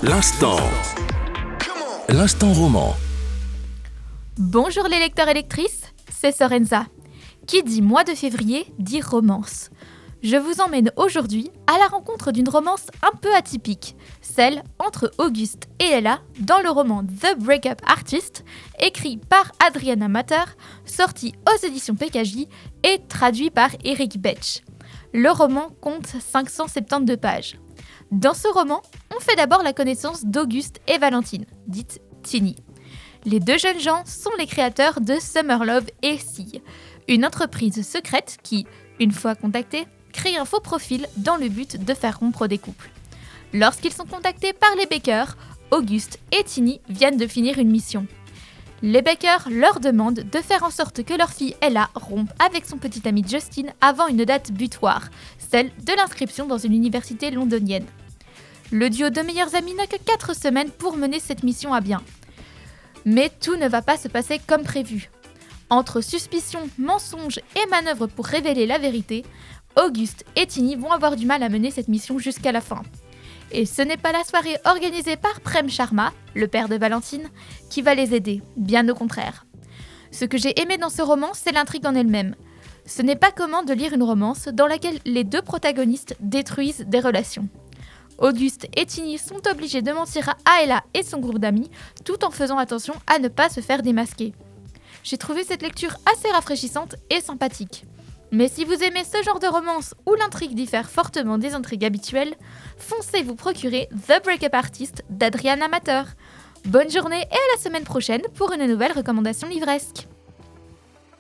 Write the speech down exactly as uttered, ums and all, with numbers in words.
L'instant. L'instant roman. Bonjour les lecteurs et lectrices, c'est Sorenza. Qui dit mois de février dit romance. Je vous emmène aujourd'hui à la rencontre d'une romance un peu atypique, celle entre Auguste et Ella dans le roman The Breakup Artist, écrit par Adriana Mater, sorti aux éditions P K J et traduit par Eric Betch. Le roman compte cinq cent soixante-douze pages. Dans ce roman, on fait d'abord la connaissance d'Auguste et Valentine, dite Tini. Les deux jeunes gens sont les créateurs de Summer Love et Sea, une entreprise secrète qui, une fois contactée, crée un faux profil dans le but de faire rompre des couples. Lorsqu'ils sont contactés par les Baker, Auguste et Tini viennent de finir une mission. Les Baker leur demandent de faire en sorte que leur fille Ella rompe avec son petit ami Justin avant une date butoir, celle de l'inscription dans une université londonienne. Le duo de meilleurs amis n'a que quatre semaines pour mener cette mission à bien. Mais tout ne va pas se passer comme prévu. Entre suspicion, mensonges et manœuvres pour révéler la vérité, Auguste et Tini vont avoir du mal à mener cette mission jusqu'à la fin. Et ce n'est pas la soirée organisée par Prem Sharma, le père de Valentine, qui va les aider, bien au contraire. Ce que j'ai aimé dans ce roman, c'est l'intrigue en elle-même. Ce n'est pas commun de lire une romance dans laquelle les deux protagonistes détruisent des relations. Auguste et Tini sont obligés de mentir à Ella et son groupe d'amis, tout en faisant attention à ne pas se faire démasquer. J'ai trouvé cette lecture assez rafraîchissante et sympathique. Mais si vous aimez ce genre de romance où l'intrigue diffère fortement des intrigues habituelles, foncez vous procurer The Breakup Artist d'Adriana Mater. Bonne journée et à la semaine prochaine pour une nouvelle recommandation livresque.